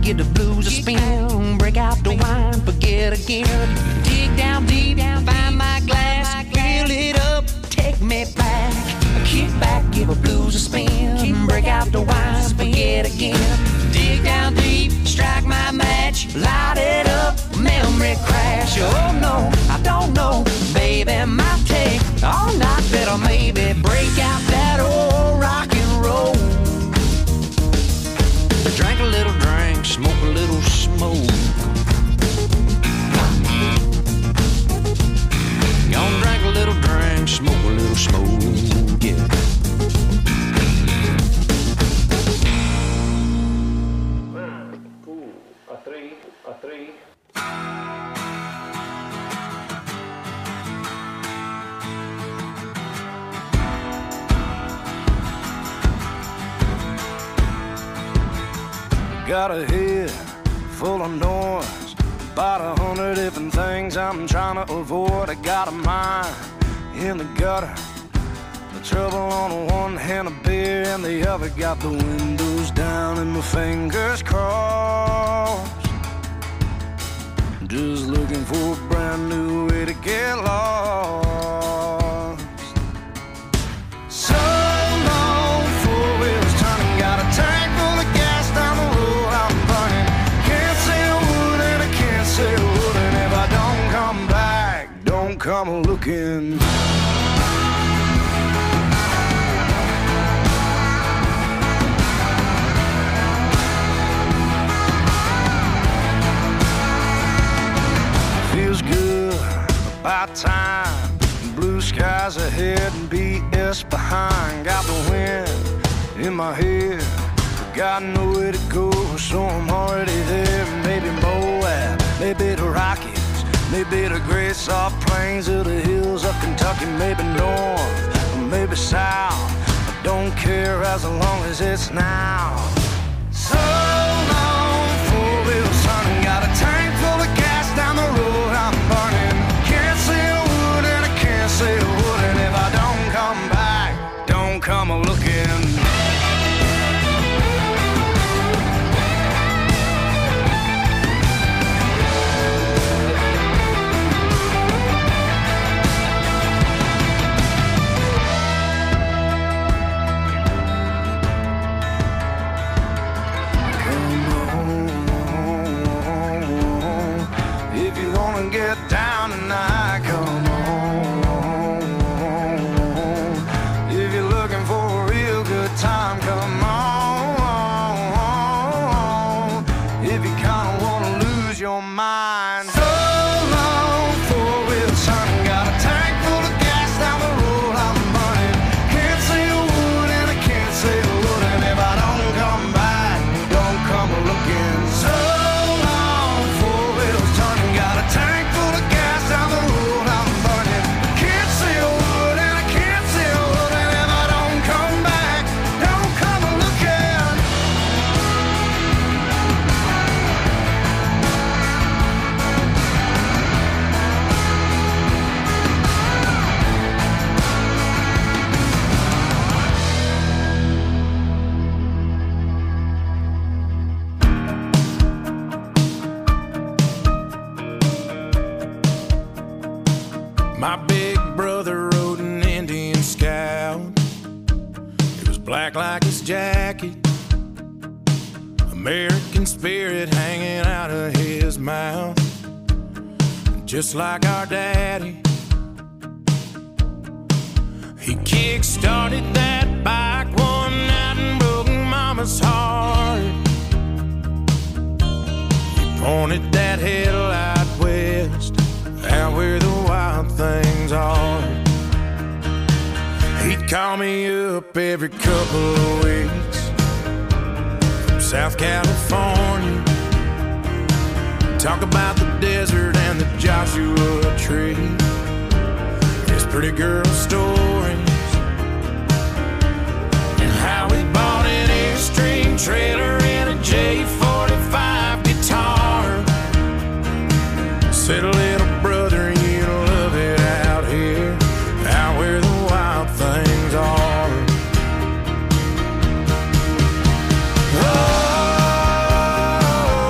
give the blues a spin. Break out the wine, forget again. Dig down deep, find my glass, fill it up, take me back. Kick back, give the blues a spin. Break out the wine, forget again. Dig down deep, strike my match, light it up, memory crash. Oh no, I don't know, baby, might take all night, better maybe break out that old rock and roll. Drink a little drink, smoke a little smoke. Gonna drink a little drink, smoke a little smoke, yeah. A three. Got a head full of noise, about 100 different things I'm trying to avoid. I got a mind in the gutter, the trouble on one hand, a beer in the other. Got the windows down and my fingers crossed, just looking for a brand new way to get lost. So long, four wheels turning, got a tank full of gas down the road I'm burning. Can't say a word and I can't say a word, and if I don't come back, don't come looking. Feels good, about time. Blue skies ahead and BS behind. Got the wind in my head, but got nowhere to go, so I'm already there. Maybe Moab, maybe the Rockies, maybe the great soft plains of the hills of Kentucky. Maybe north, or maybe south, I don't care as long as it's now. So long, four wheels turning, got a tank full of gas down the road I'm burning. Can't say a word and I can't say a word, and if I don't come back, don't come looking. Get down tonight, come on. If you're looking for a real good time, come on. If you kinda wanna lose your mind. So long, four wheels turning, got a tank full of gas down the road I'm burning. Can't say a word and I can't say a word, and if I don't come back, don't come looking. So long, four wheels turning, got a tank down the road I'm burning. Can't say a word and I can't say a word, and if I don't come back, don't come looking. My big brother rode an Indian Scout. It was black like his jacket, American spirit hanging out of his mouth, just like our daddy. He kick-started that bike one night and broke Mama's heart. He pointed that headlight west, out where the wild things are. He'd call me up every couple of weeks from South California, talk about the desert and the Joshua tree, his pretty girl stories, and how he bought an Airstream trailer and a J45 guitar. Said, little brother, you love it out here, out where the wild things are. Oh,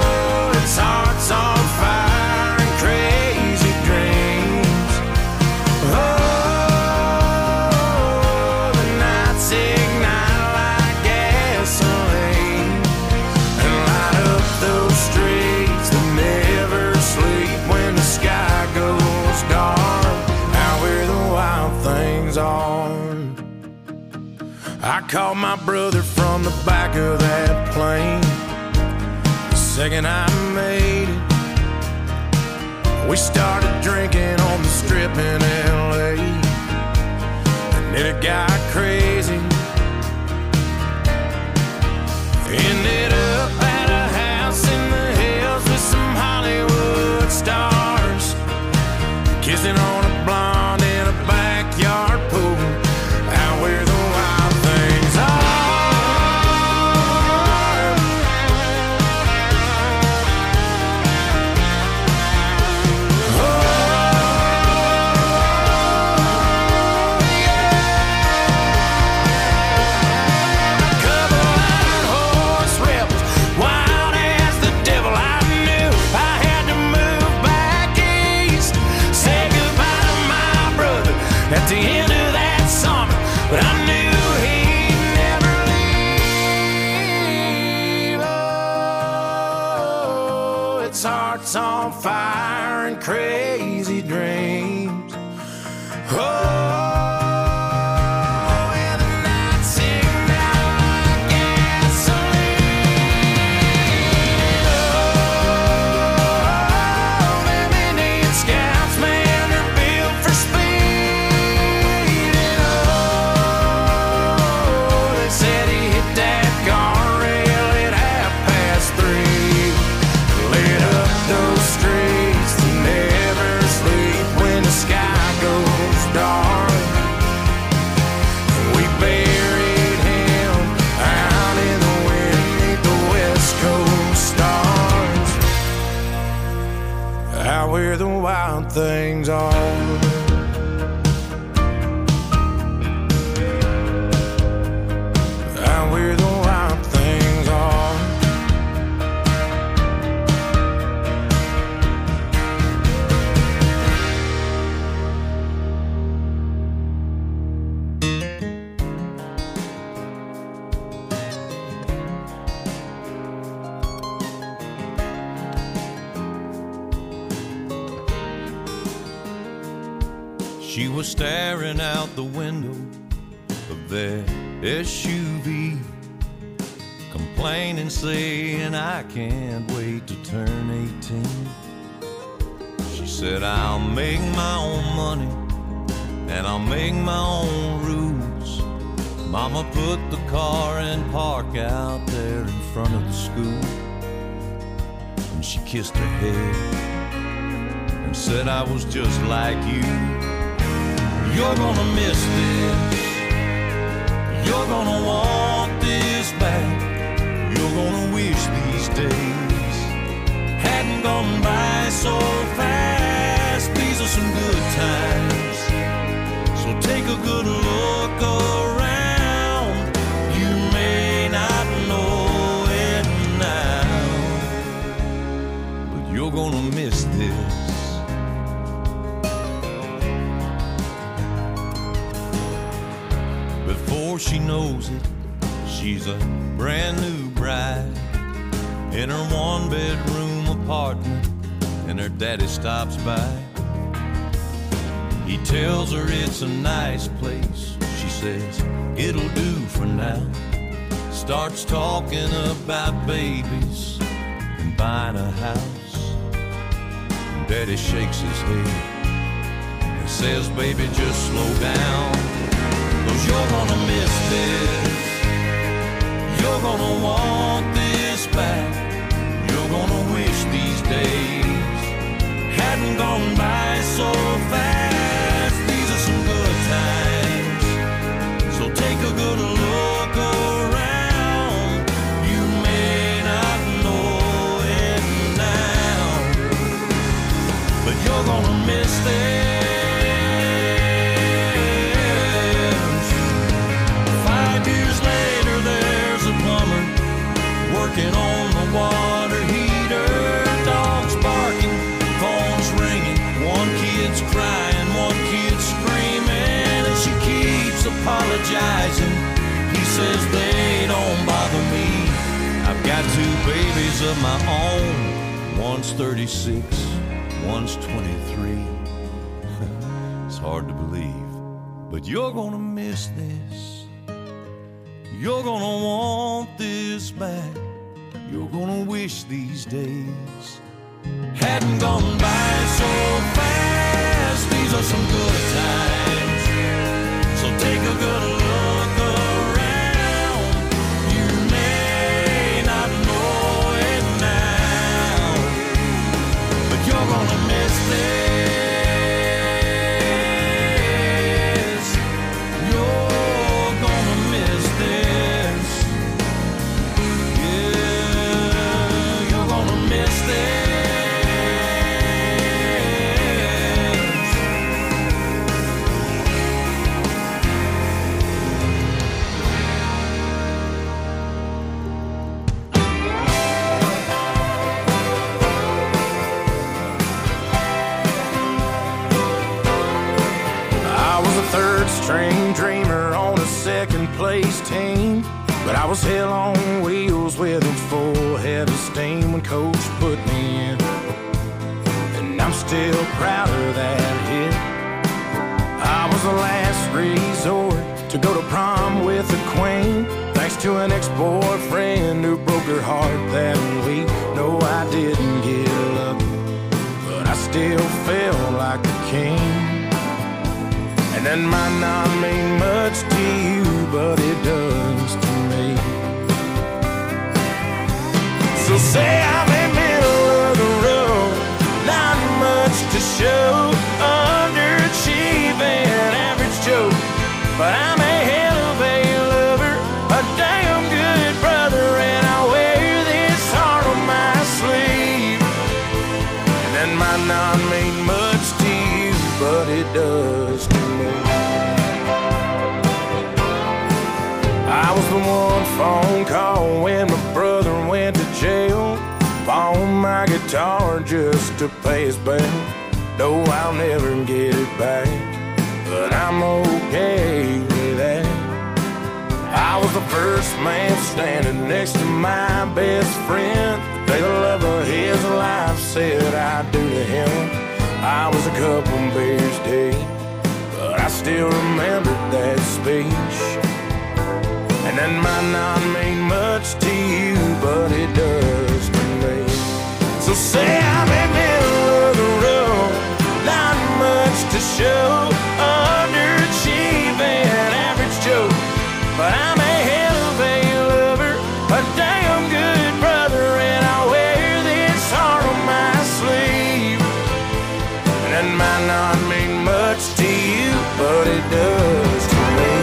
called my brother from the back of that plane. The second I made it, we started drinking on the strip in LA. And then it got crazy. Ended up at a house in the hills with some Hollywood stars, kissing on a blonde in a backyard pool, out where the wild things are. Oh, yeah. A couple iron horse rebels, wild as the devil. I knew I had to move back east, say goodbye to my brother at the end of that summer. But I knew he'd never leave. Oh, its heart's on fire and crazy dreams. Oh, and the night sing out like gasoline. Oh, them Indian scouts, man, they're built for speed. Oh, they said he hit that guardrail at 3:30. Lit up those streets to never sleep when the sky goes dark. We buried him out in the wind beneath the West Coast stars, out where the wild things are. Out where the wild things are. She was staring out the window of their SUV, complaining, saying, I can't wait to turn 18. She said, I'll make my own money and I'll make my own rules. Mama put the car in park out there in front of the school, and she kissed her head and said, I was just like you. You're gonna miss this. You're gonna want this back. You're gonna wish these days hadn't gone by so fast. These are some good times, so take a good look around. You may not know it now, but you're gonna miss this. Before she knows it, she's a brand new bride in her one-bedroom apartment, and her daddy stops by. He tells her it's a nice place. She says, it'll do for now. Starts talking about babies and buying a house. And Daddy shakes his head and says, baby, just slow down, 'cause you're gonna miss this. You're gonna want this back. You're gonna wish these days hadn't gone by so fast. These are some good times, so take a good look around. You may not know it now, but you're gonna miss this. 5 years later, there's a plumber working on the water heater. Dogs barking, phones ringing, one kid's crying, one kid's screaming, and she keeps apologizing. He says, they don't bother me. I've got 2 babies of my own. One's 36, one's 23. It's hard to believe, but you're gonna miss this. You're gonna want this back. You're gonna wish these days hadn't gone by so fast. These are some good times, so take a good look around. You may not know it now, but you're gonna miss this. You're gonna miss this. Yeah, you're gonna miss this. Third string dreamer on a second place team, but I was hell on wheels with a full head of steam when coach put me in, and I'm still proud of that hit. I was the last resort to go to prom with the queen, thanks to an ex-boyfriend who broke her heart that week. No, I didn't get lucky, but I still felt like a king. And that might not mean much to you, but it does to me. So say I'm in middle of the road, not much to show, underachieving, average Joe, but I'm a hell of a lover, a damn good brother, and I wear this heart on my sleeve. And that might not mean much to you, but it does to me. I was the one phone call when my brother went to jail, pawned my guitar just to pay his bail. No, I'll never get it back, but I'm okay with that. I was the first man standing next to my best friend. The love of his life said I'd do to him. I was a couple beers deep, but I still remember that speech. And that might not mean much to you, but it does to me. So say I'm in middle of the road, not much to show, underachieving, average Joe, but I'm a hell of a lover, a damn good brother, and I wear this heart on my sleeve. And that might not mean much to you, but it does to me.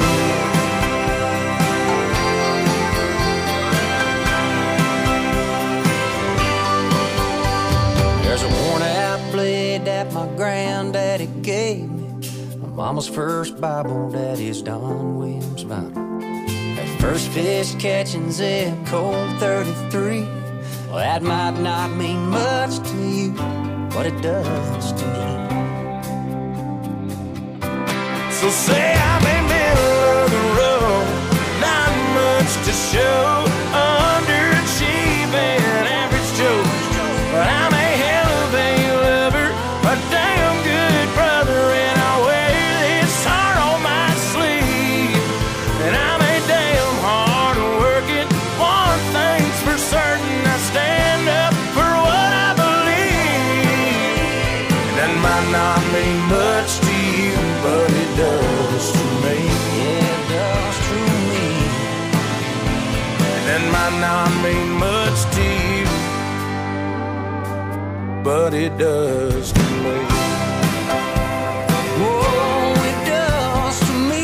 There's a worn-out blade that my granddaddy gave me, my mama's first Bible, daddy's Don Williams Bible. That first fish catching zip code 33, well, that might not mean much to you, but it does to me. So say I'm in middle of the road, not much to show, underachieving, average Joe, but I'm a hell of a lover, a damn good brother, and I wear this heart on my sleeve. And I'm a damn hard working, one thing's for certain, I stand up for what I believe. And that might not mean much to you, but it does to me. Yeah, it does to me. And that might not mean much to you, but it does to me. Oh, it does to me.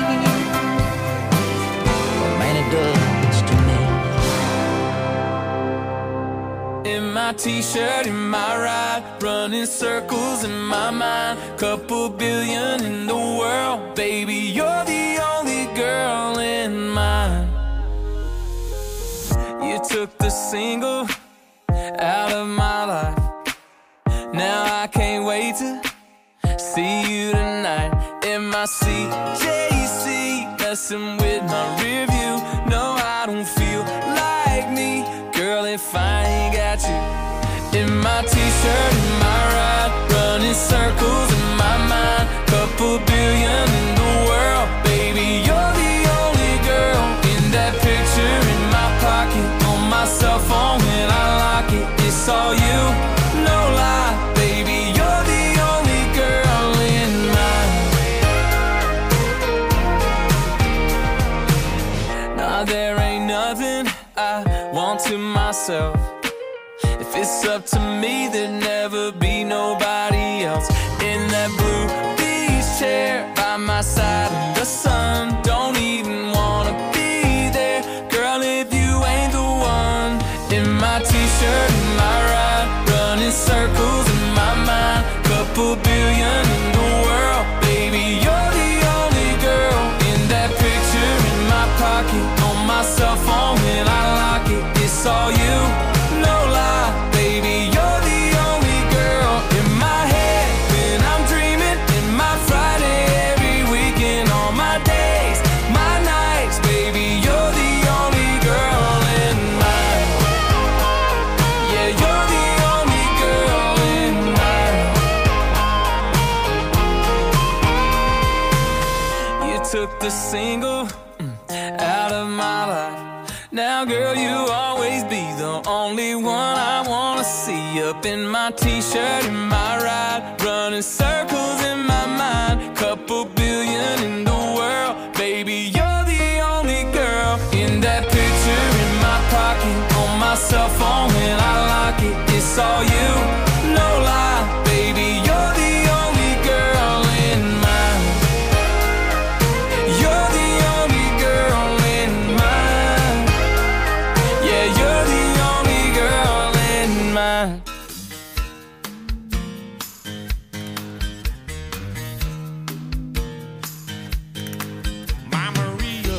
Oh, man, it does to me. In my t-shirt, in my ride, running circles in my mind, couple billion in the world, baby, you're the only girl in mine. You took the single out of my life, now I can't wait to see you tonight. In my CJC, messing with my rear view, no, I don't feel like me, girl, if I ain't got you. In my t-shirt, in my ride, running circles in my mind, couple billion in the world, baby, you're the only girl in that it's all you, no lie, baby, you're the only girl in mine. Nah, there ain't nothing I want to myself. If it's up to me, there'd never be nobody else. In that blue beach chair by my side in the sun, don't even wanna be there, girl, if you ain't the one. In my t-shirt, in my ride, running circles in my mind, couple billion in the world, baby, you're the only girl. In that picture in my pocket, on my cell phone when I lock it, it's all you, no lie, baby, you're the only girl. In my head when I'm dreaming, in my Friday every weekend, all my days, my nights, baby, you're the only girl in mine. Yeah, you're the only girl in mine. You took the single out of my life. Now, girl, you'll always be the only one I wanna see. Up in my t-shirt, in my ride, running circles in my mind, couple billion in the world, baby, you're the only girl. In that picture in my pocket, on my cell phone when I lock it, it's all you, no lie, baby, you're the only girl in mine. You're the only girl in mine. Yeah, you're the only girl in mine. My Maria,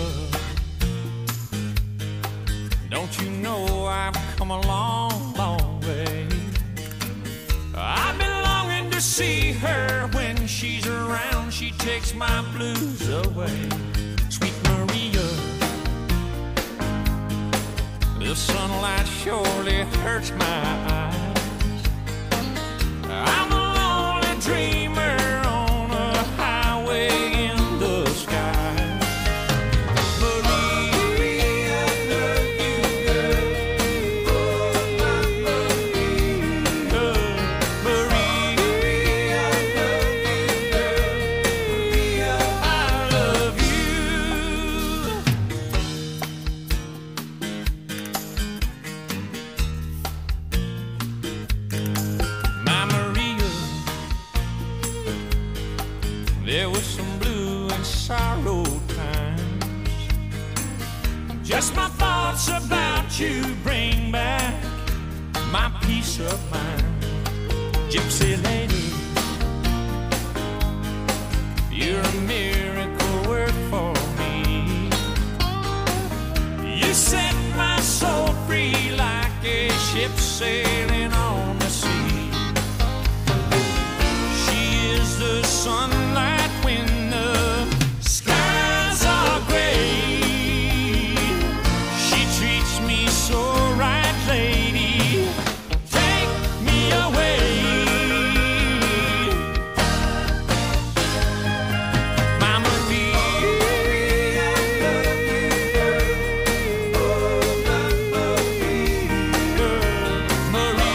don't you know I've come a long, long way? I've been longing to see her. When she's around, she takes my blues away. Sweet Maria, the sunlight surely hurts my eyes. I'm a lonely dreamer on a highway in the sky. Maria, I love you, girl. Maria, I love you, girl. I love you. My Maria, there was some blue and sorrow times. Just my thoughts about you bring back my peace of mind. Gypsy lady, you're a miracle work for me. You set my soul free like a ship sailing on the sea. She is the sunlight when the skies are gray. She treats me so right, lady. Take me away. Mama Maria, I love you, girl. Oh, Mama Maria, girl. Maria.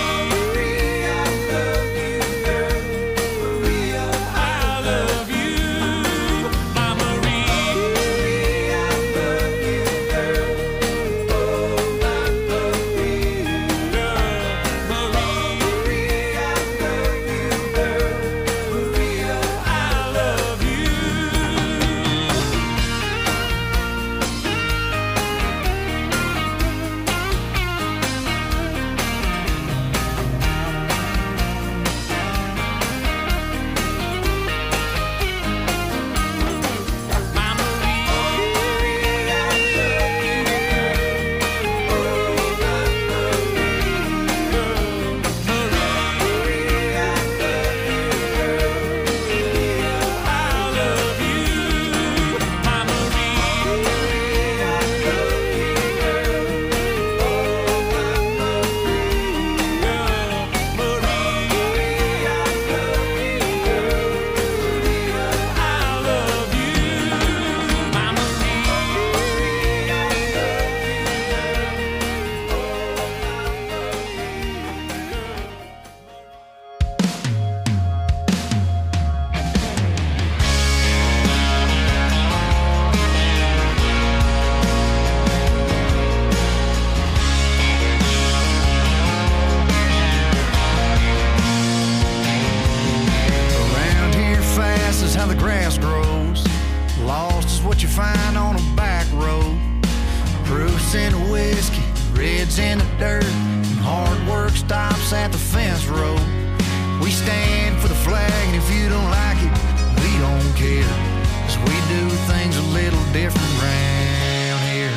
us at the fence row. We stand for the flag, and if you don't like it, we don't care, 'cause we do things a little different round here.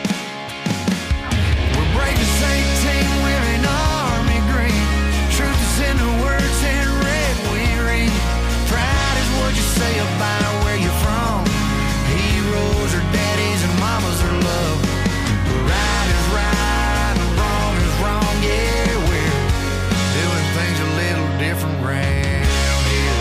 We're brave as 18, wearing army green. Truth is in the words in red we read. Pride is what you say about where you're from. Heroes are daddies and mamas are love. Right is right and wrong is wrong, yeah, we're doing things a little different round here.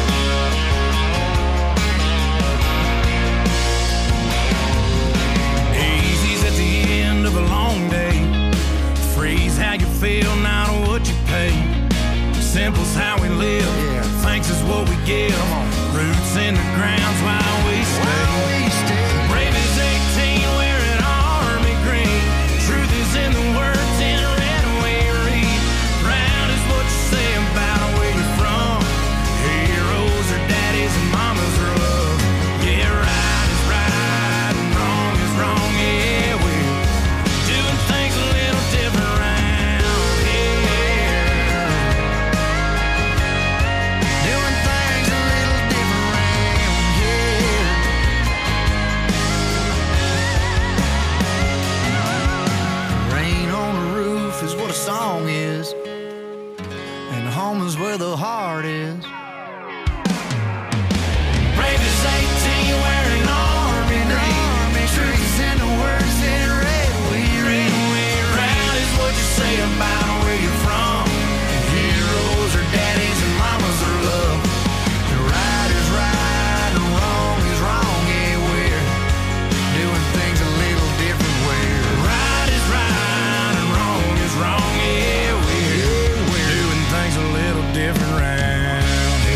Easy's at the end of a long day. Freeze how you feel, not what you pay. Simple's how we live, thanks is what we give. Roots in the ground's why we stay. Brave as 18, wearing army green. Truth is in the words in red we read. Proud is what you say about where you're from. Heroes are daddies and mamas are love. Yeah, right is right and wrong is wrong. Yeah, we're doing things a little different round here. Doing things a little different round here. Rain on the roof is what a song is, and home is where the heart is. Brave as 18, wearing army green. Truth is in the words in red we read. Proud is what you say about where you're from. Heroes are daddies and mamas are love. Right is right and wrong is wrong. Yeah, we're doing things a little different way. Right is right and wrong is wrong. Yeah, we're doing things a little different round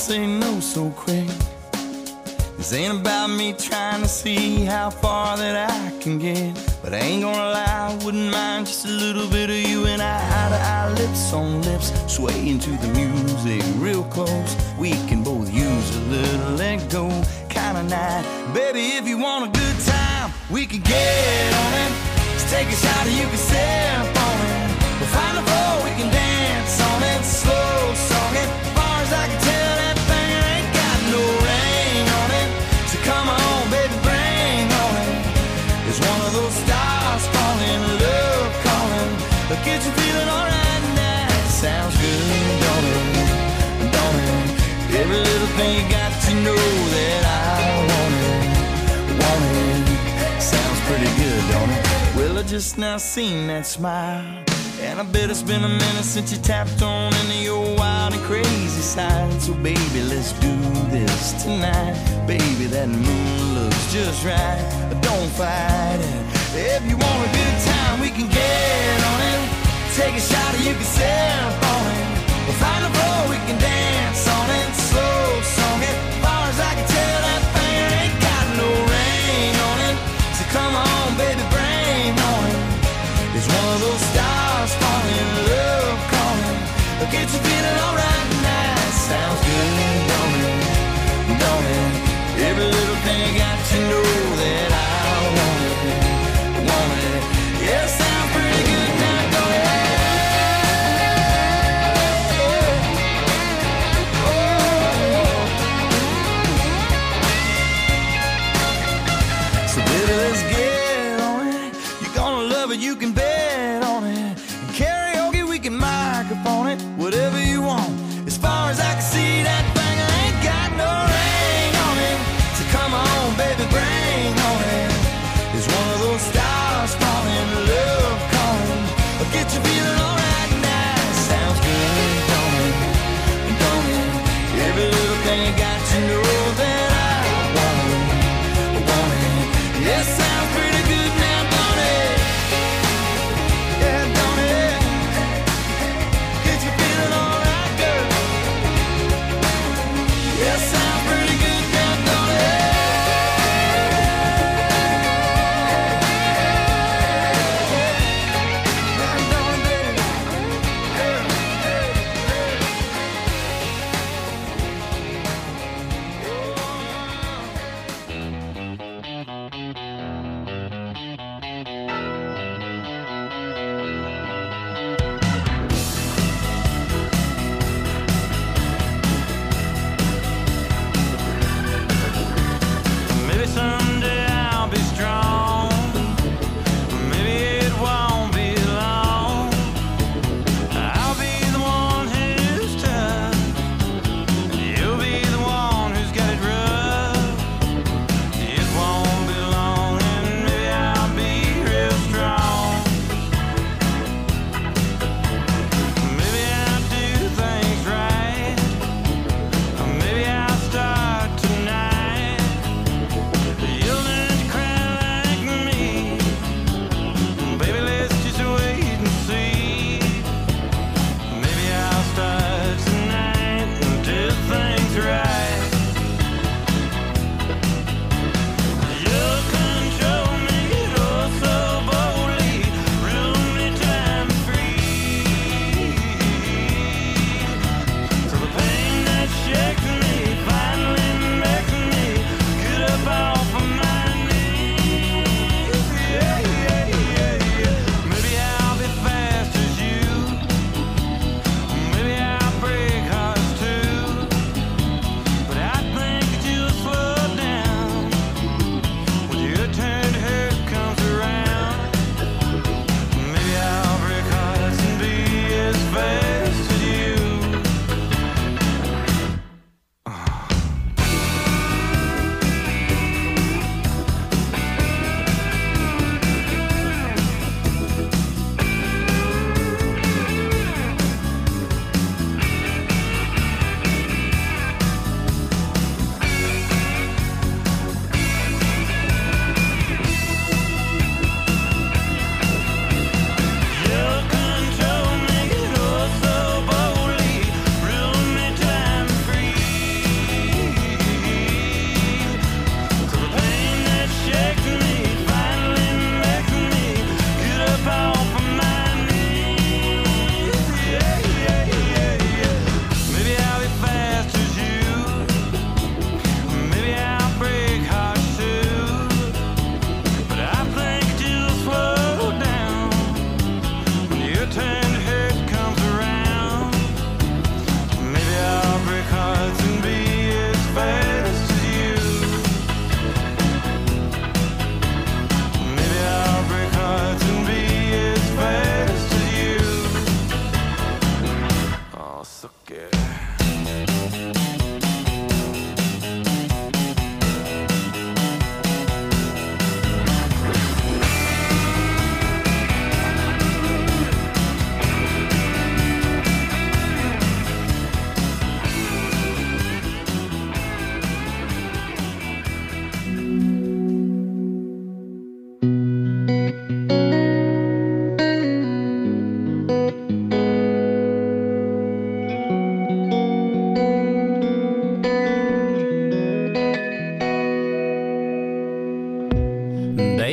say no so quick. This ain't about me trying to see how far that I can get, but I ain't gonna lie, I wouldn't mind just a little bit of you and I, eye to eye, lips on lips, swaying to the music real close. We can both use a little let go kind of night. Baby, if you want a good time, we can get on it. Just take a shot and you can sip on it. We'll find a floor, we can dance on it. Slow song it, as far as I can tell, that thing ain't got no ring on it. So come on, baby, bring on it. It's one of those stars falling, love calling. But get you feeling alright now. Sounds good, don't it? Don't it? Every little thing you got to know that I want it. Want it. Sounds pretty good, don't it? Well, I just now seen that smile, and I bet it's been a minute since you tapped on into your wild and crazy side. So baby, let's do this tonight. Baby, that moon looks just right. Don't fight it. If you want a good time, we can get on it. Take a shot and you can sip on it. We'll find a floor, we can dance on it. Slow song it, as far as I can tell, that thing ain't got no ring on it. So come on, baby, bring on it. It's one of those stars falling, love calling. But get you feeling alright now. Sounds good, don't it? Don't it? Every little thing I got to know that I want it. Want it. Yeah, sounds pretty good now, don't it?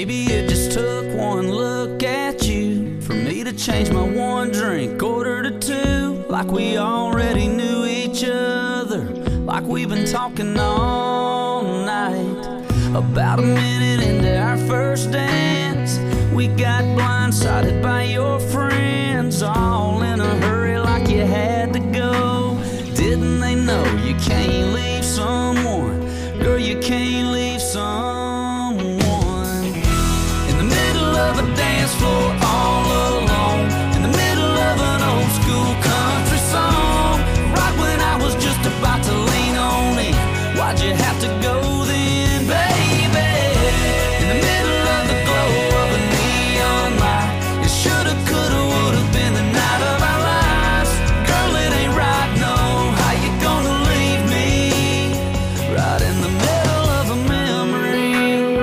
Baby, it just took one look at you for me to change my one drink order to two. Like we already knew each other, like we've been talking all night. About a minute into our first dance, we got blindsided by your friends, all in a hurry like you had to go. Didn't they know you can't leave someone? Girl, you can't leave someone in the middle of a dance floor all alone, in the middle of an old school country song. Right when I was just about to lean on it, why'd you have to go then, baby? In the middle of the glow of a neon light, it shoulda, coulda, woulda been the night of our lives. Girl, it ain't right, no. How you gonna leave me right in the middle of a memory?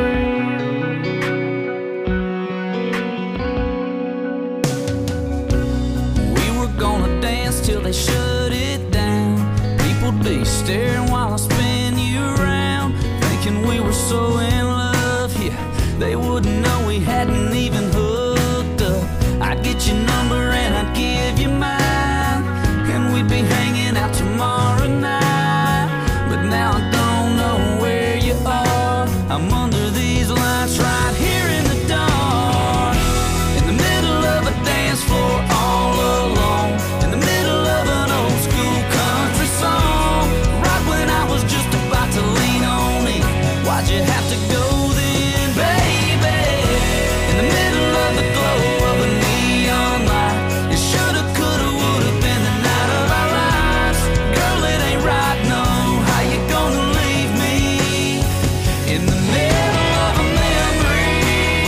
We were gonna dance till they shut it down. People'd be staring while I spin you around, thinking we were so in love, yeah. They wouldn't know we hadn't even hooked up. I'd get your number and I'd give you mine, and we'd be hanging out tomorrow night. But now I don't know where you are. I'm under these lights right here in the dark, in the middle of a dance floor all alone, in the middle of an old school country song. Right when I was just about to lean on it, why'd you have to go then, baby? In the middle of the glow of a neon light, it shoulda, coulda, woulda been the night of our lives. Girl, it ain't right, no. How you gonna leave me in the middle of a memory?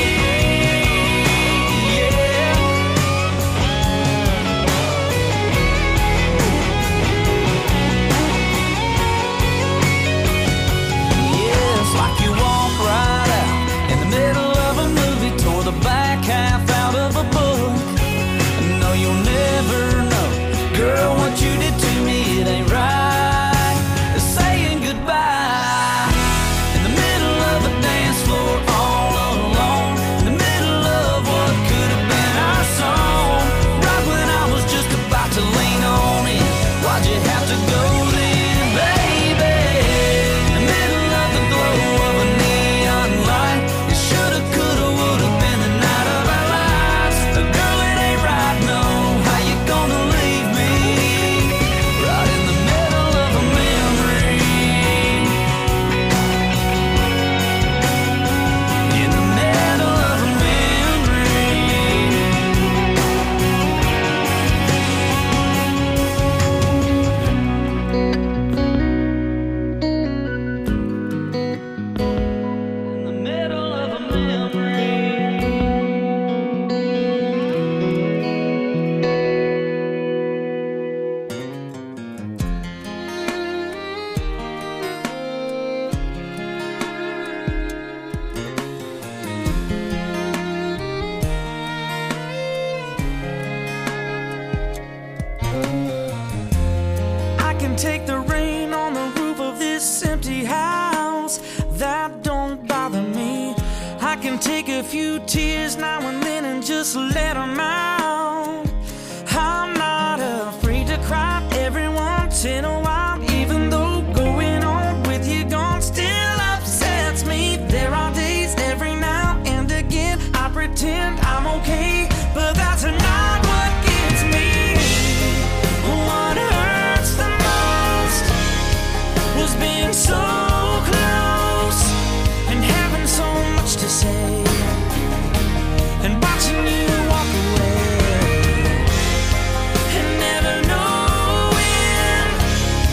Yeah. Yeah, it's like you walk right out in the middle of a movie, tore the back half out of a book. No, you'll never know, girl, what you did to me, it ain't right. It's saying goodbye in the middle of a dance floor all alone, in the middle of what could have been our song. Right when I was just about to lean on it, why'd you have to go then, baby? In the middle of the glow of a neon light, it shoulda, coulda, woulda been the night of our lives. Girl, it ain't right, no. How you gonna leave me right in the middle of a memory? In the middle of a memory. In the middle of a memory. I can take the rain on the roof of this empty house, that don't bother me. I can take a few tears now and then and just let them out. I'm not afraid to cry every once in a while, even though going on with you gone still upsets me. There are days every now and again I pretend I'm okay, but that's not what gets me. What hurts the most was being so close and having so much to say, and watching you walk away, and never knowing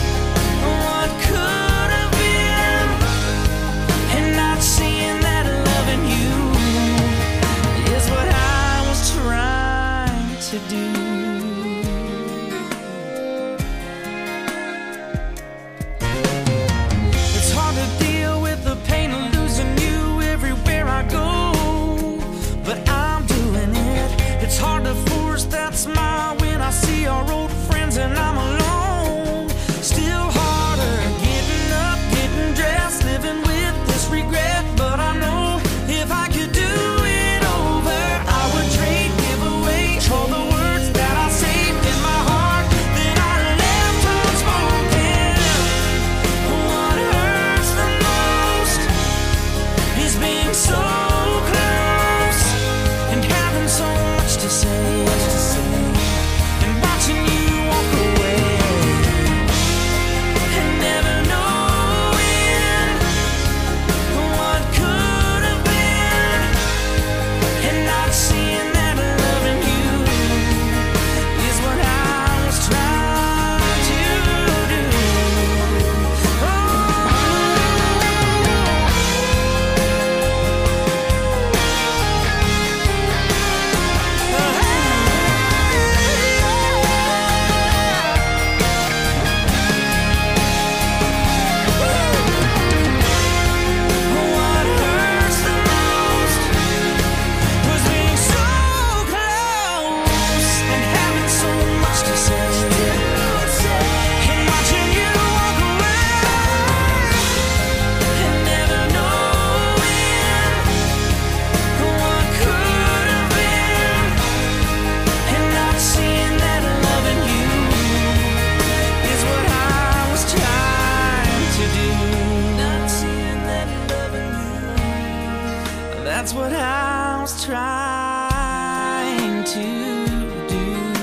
that's what I was trying to do.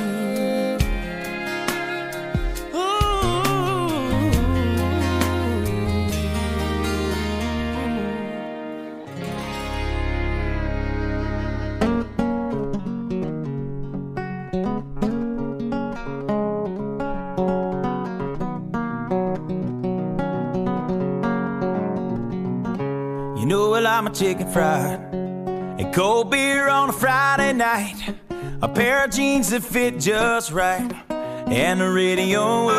You know, well, I'm a chicken fried and cold beer on a Friday night, a pair of jeans that fit just right, and the radio.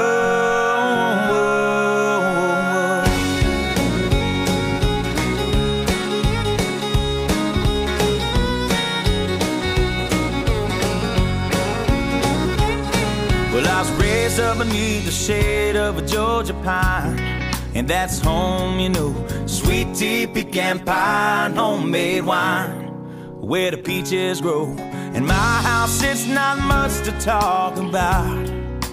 Well, I was raised up beneath the shade of a Georgia pine, and that's home, you know. Sweet tea, pecan pie, and homemade wine, where the peaches grow. In my house, it's not much to talk about,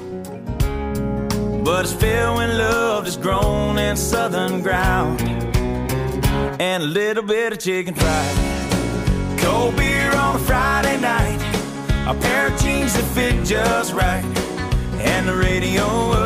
but it's filled when love is grown in southern ground, and a little bit of chicken fried, cold beer on a Friday night, a pair of jeans that fit just right, and the radio.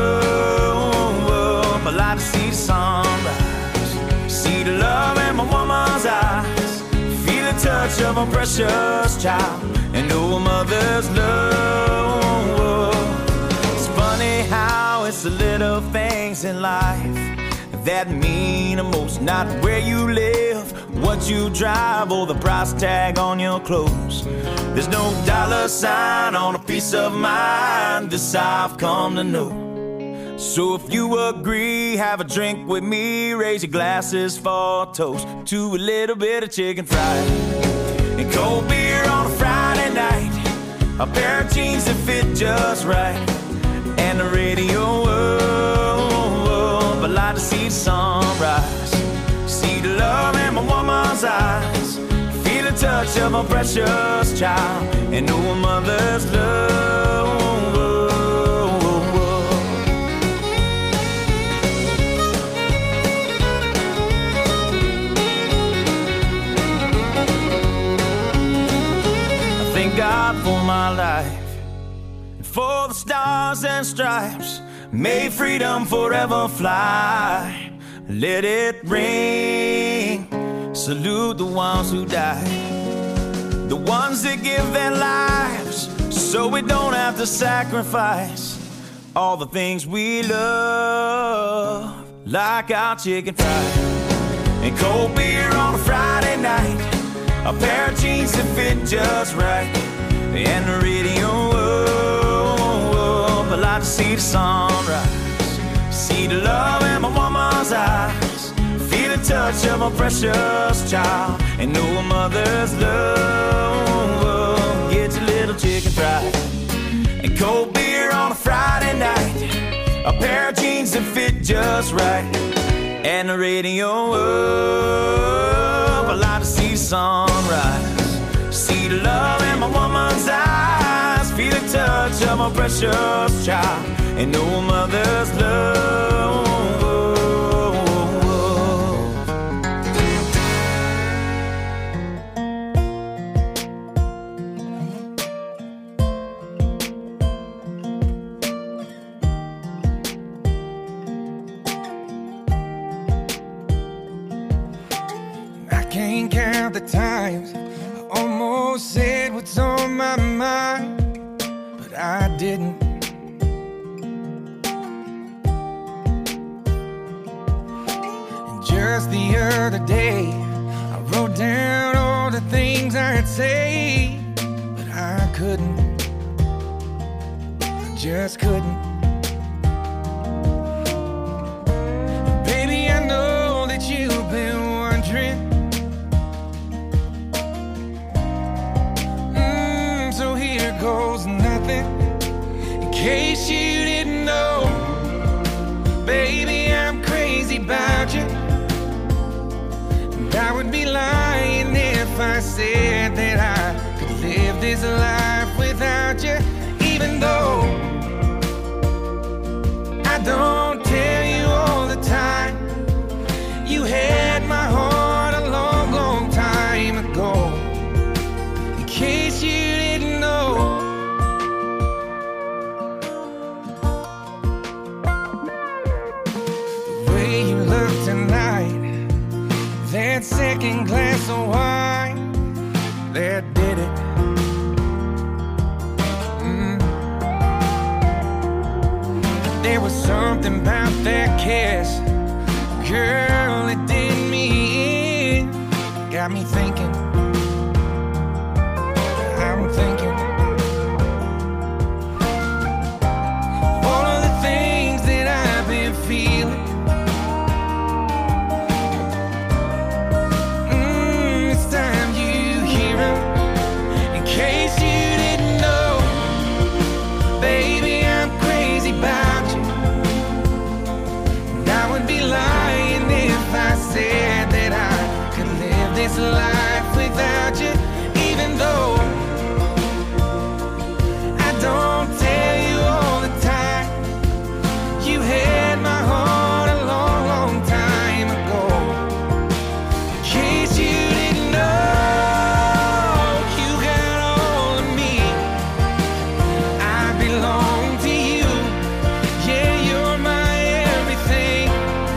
I like to see the sunrise, see the love in my woman's eyes, feel the touch of a precious child, and know a mother's love. It's funny how it's the little things in life that mean the most. Not where you live, what you drive, or the price tag on your clothes. There's no dollar sign on a piece of mind, this I've come to know. So if you agree, have a drink with me, raise your glasses for a toast to a little bit of chicken fried and cold beer on a Friday night, a pair of jeans that fit just right, and the radio. I like to see the sunrise, see the love in my woman's eyes, feel the touch of a precious child, and know a mother's love. God for my life, and for the stars and stripes, may freedom forever fly. Let it ring, salute the ones who died, the ones that give their lives so we don't have to sacrifice all the things we love, like our chicken fried and cold beer on a Friday night, a pair of jeans that fit just right, and the radio. I like to see the sunrise, see the love in my woman's eyes, feel the touch of a precious child, and know a mother's love. Get your little chicken fried and cold beer on a Friday night, a pair of jeans that fit just right, and the radio. I like to see the sunrise, see the love in my woman's eyes, feel the touch of a precious child, and know a mother's love. Can't count the times I almost said what's on my mind, but I didn't. And just the other day, I wrote down all the things I'd say, but I couldn't. I just couldn't. And baby, I know that you've been wondering. So here goes nothing, in case you didn't know. Baby, I'm crazy about you, and I would be lying if I said that I could live this life without you. Even though I don't tell you all the time, you had my heart a long, long time ago. second glass of wine that did it. There was something about that kiss, girl, it did me in. Got me thinking, I'm thinking all of the things that I've been feeling. It's time you hear them. In case you didn't know, baby, I'm crazy about you. And I would be lying if I said that I could live this life without you, even though I don't tell you all the time. You had my heart a long, long time ago. In case you didn't know, you got all of me. I belong to you. Yeah, you're my everything.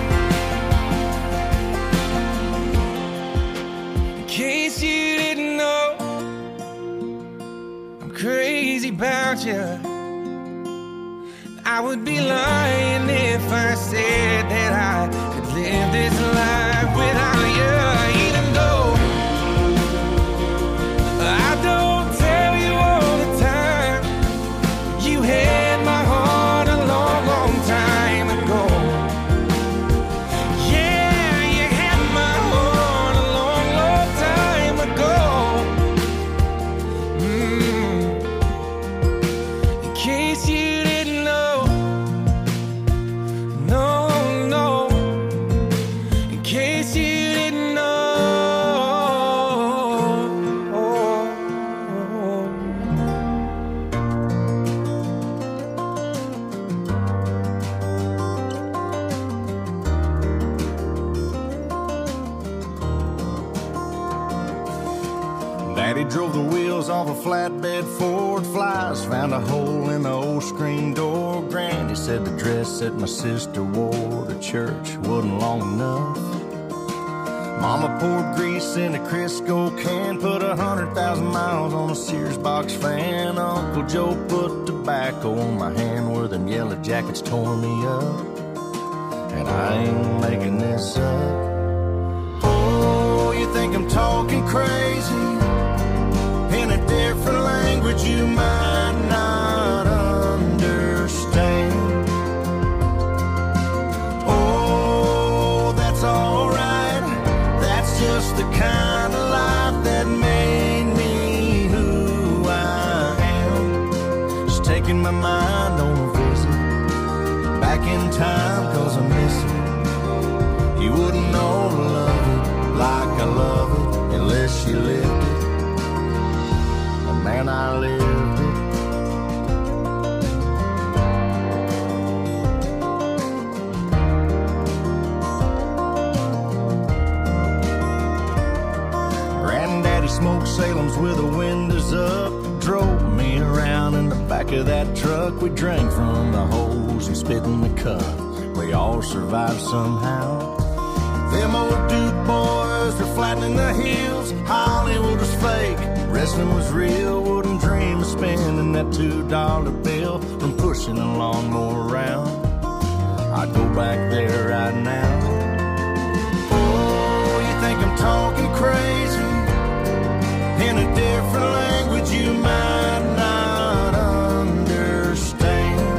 In case you didn't know, I'm crazy about you. I would be lying if I said that I could live this life without you, even though I don't tell you all the time. You had my heart a long, long time ago. Yeah, you had my heart a long, long time ago. In case you didn't know, no, no. In case you didn't know. Daddy drove the wheels off a flatbed Ford Flies, found a hole in the old screen door. Granny said the dress that my sister wore to church wasn't long enough. Mama poured grease in a Crisco can, put 100,000 miles on a Sears box fan. Uncle Joe put tobacco on my hand where them yellow jackets tore me up. And I ain't making this up. Oh, you think I'm talking crazy? In a different language you might not understand. Oh, that's alright. That's just the kind of life that made me who I am. Just taking my mind on a visit back in time, 'cause I miss it. You wouldn't know to love it like I love it unless you lived it. Man, I lived it. Granddaddy smoked Salem's with the windows up, drove me around in the back of that truck. We drank from the hose and spit in the cup. We all survived somehow. Them old Duke boys were flattening the hills. Hollywood was fake, wrestling was real. Wouldn't dream of spending that $2 bill from pushing a lawnmower around. I'd go back there right now. Oh, you think I'm talking crazy? In a different language you might not understand.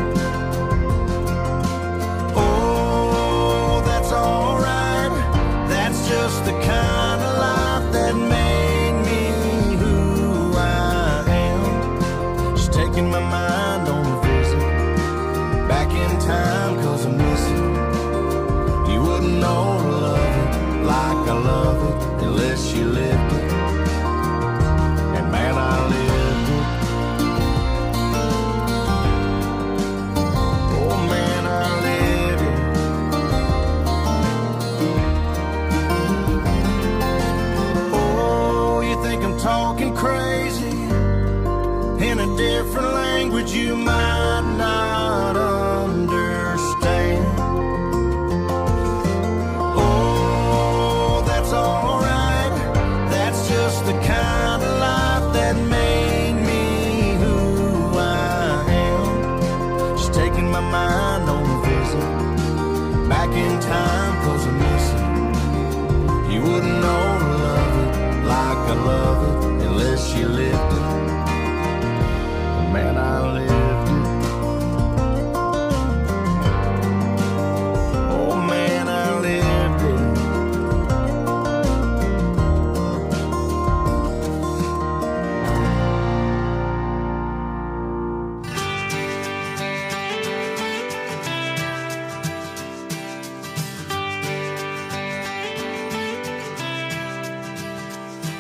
Oh, that's alright. That's just the kind of life that made me who I am. Just taking my mind on a visit back in time, 'cause I miss it. You wouldn't know to love it like I love it unless you lived it. And man, I lived it. Oh man, I lived it. Oh, you think I'm talking crazy? In a different language you might not understand. Oh, that's alright.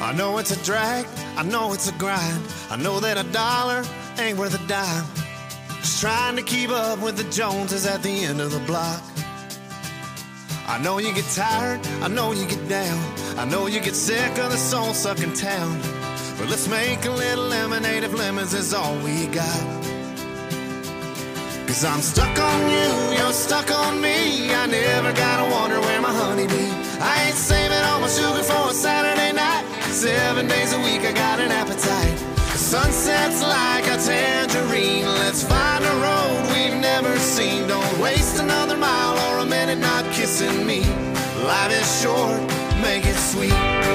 I know it's a drag, I know it's a grind. I know that a dollar ain't worth a dime. Just trying to keep up with the Joneses at the end of the block. I know you get tired, I know you get down. I know you get sick of the soul-sucking town. But let's make a little lemonade if lemons is all we got. Cause I'm stuck on you, you're stuck on me. I never gotta wonder where my honey be. I ain't saving all my sugar for a Saturday night. 7 days a week I got an appetite. The sunset's like a tangerine. Let's find a road we've never seen. Don't waste another mile or a minute not kissing me. Life is short, make it sweet.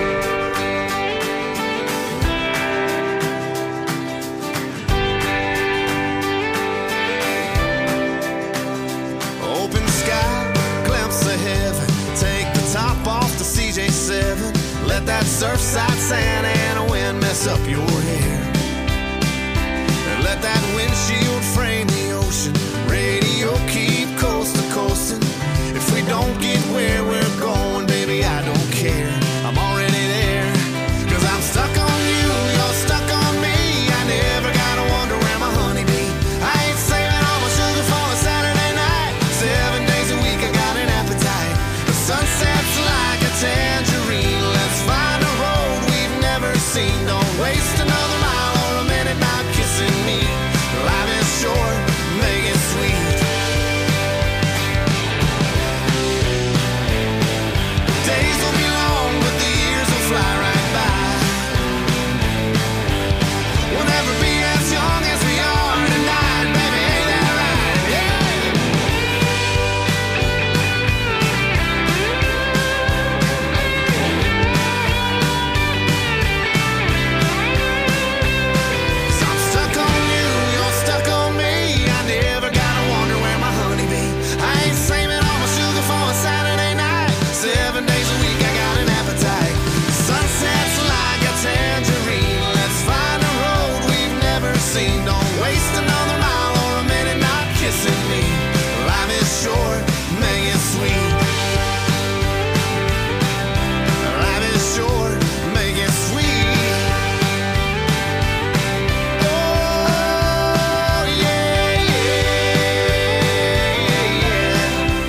Open sky, glimpse of heaven. Take the top off the CJ7. Let that surfside sand and a wind mess up your hair. And let that windshield frame the ocean. Radio keep coast to coasting. If we don't get where we're going, baby, I don't care. I'm already there. Cause I'm stuck on you, you're stuck on me. I never gotta wonder where my honey be. I ain't saving all my sugar for a Saturday night. 7 days a week I got an appetite. The sunset's like a tangerine. Let's find a road we've never seen. Don't waste another mile or a minute not kissing me. Life is short, make it sweet. Days will be long, but the years will fly right by. We'll never be as young as we are tonight, baby, ain't that right? Yeah. So I'm stuck on you, you're stuck on me. I never gotta wonder where my honey be. I ain't saving all my sugar for a Saturday night. 7 days a week I got an appetite. Sunset's like a tangerine. Let's find a road we've never seen. Don't waste another mile or a minute not kissing me. Life is short, make it sweet. Life is short, make it sweet. Oh, yeah, yeah, yeah.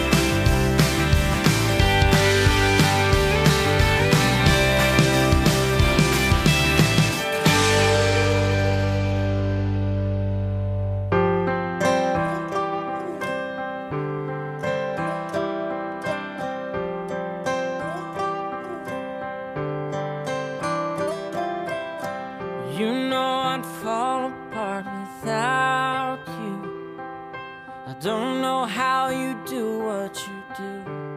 You know I'd fall apart without you. I don't know how you do what you do.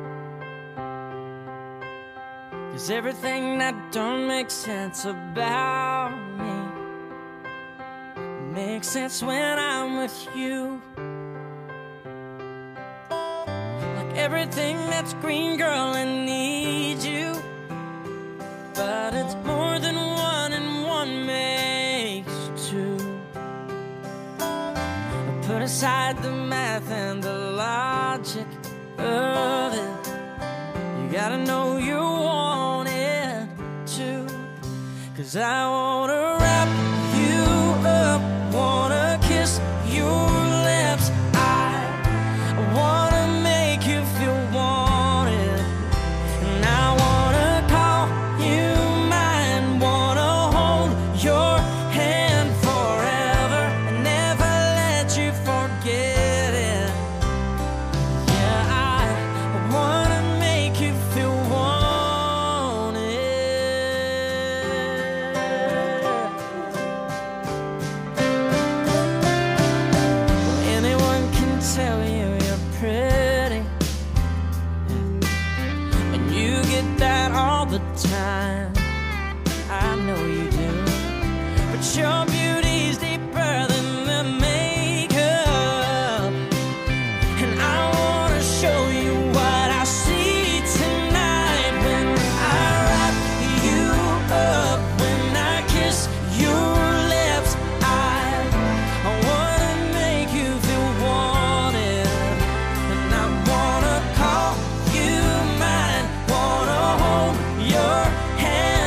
'Cause everything that don't make sense about me makes sense when I'm with you. Like everything that's green, girl, I need you. But it's more than one and one makes two. Put aside the math and the logic of it. You gotta know you want it too. 'Cause I wanna wrap you up, wanna kiss your lips. I wanna make you feel wanted. And I wanna call you mine, wanna hold your hand forever and never let you forget it. Yeah, I wanna make you feel wanted. Anyone can tell you you're pretty, and you get that all the time. I know you do. But your beauty's deeper than the makeup. And I wanna show you what I see tonight when I wrap you up, when I kiss your lips. I wanna make you feel wanted. And I wanna call you mine, wanna hold your hand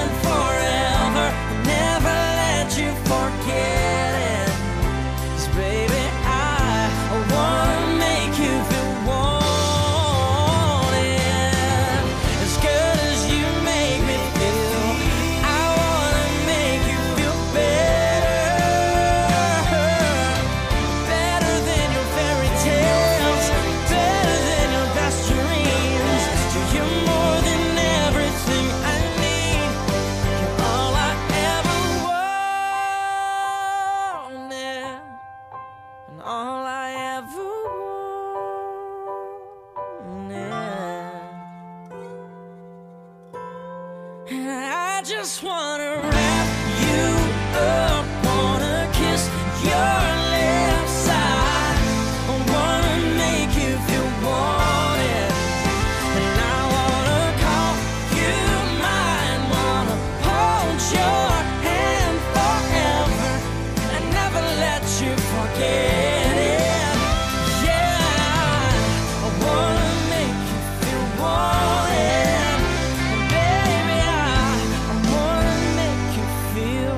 I just wanna wrap you up, wanna kiss your left side, I wanna make you feel wanted, and I wanna call you mine, wanna hold your hand forever and never let you forget it. Yeah, I wanna make you feel wanted, and baby, I wanna make you feel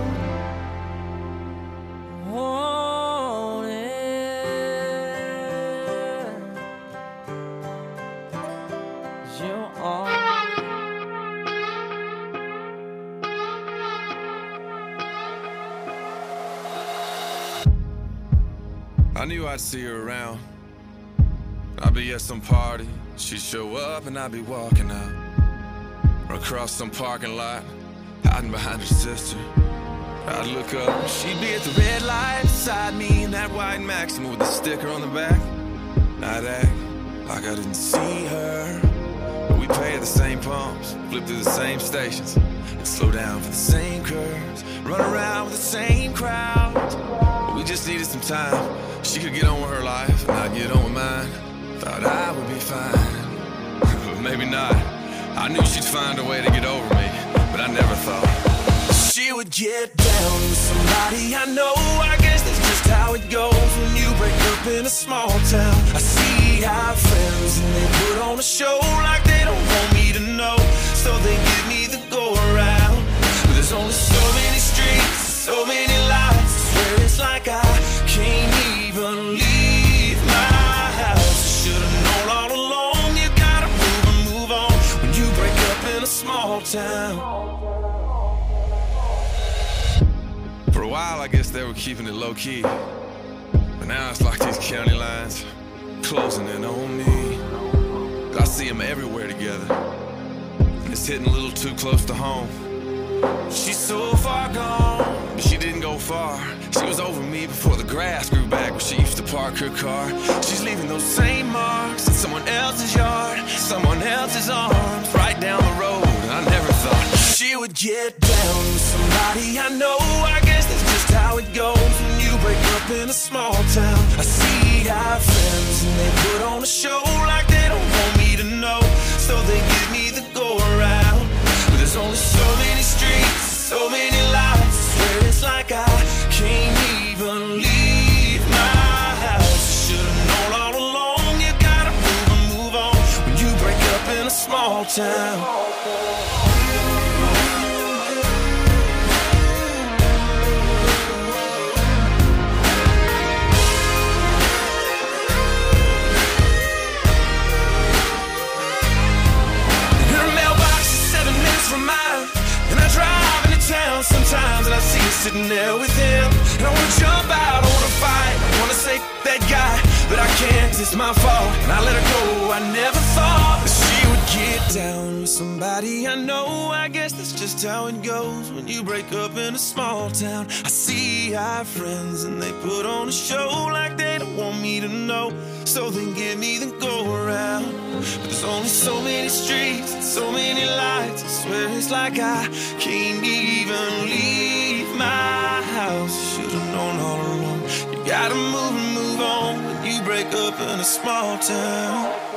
wanted. You're all I knew I'd see her around. I'd be at some party, she'd show up and I'd be walking out. Or across some parking lot, hiding behind her sister. I'd look up, and she'd be at the red light beside me in that white Maxima with the sticker on the back. I'd act like I didn't see her, but we'd pay at the same pumps, flip through the same stations, and slow down for the same curves, run around with the same crowds. But we just needed some time. She could get on with her life, and I'd get on with mine. Thought I would be fine, but maybe not. I knew she'd find a way to get over me, but I never thought she would get down with somebody I know. I guess that's just how it goes when you break up in a small town. I see our friends and they put on a show like they don't want me to know, so they give me the go around. But there's only so many streets, so many lights, I swear it's like I can't even leave my house. Should've known all along, you gotta move and move on when you break up in a small town. For a while, I guess they were keeping it low-key, but now it's like these county lines closing in on me. I see them everywhere together, and it's hitting a little too close to home. She's so far gone, but she didn't go far. She was over me before the grass grew back where she used to park her car. She's leaving those same marks in someone else's yard, someone else's arms, right down the road. And I never thought she would get down with somebody I know. I guess that's just how it goes when you break up in a small town. I see our friends and they put on a show like they don't want me to know, so they give me the go around. But there's only so many streets, so many lights, I swear it's like I can't even leave my house. Should've known all along, you gotta move and move on when you break up in a small town. From mine, and I drive into town sometimes, and I see her sitting there with him, and I wanna jump out, I wanna fight, I wanna say that guy, but I can't, it's my fault, and I let her go. I never thought that she would get down with somebody I know. I guess that's just how it goes when you break up in a small town. I see our friends and they put on a show like they don't want me to know, so they give me the go around. But there's only so many streets and so many lights, I swear it's like I can't even leave my house. Should've known all along, you gotta move and move on when you break up in a small town.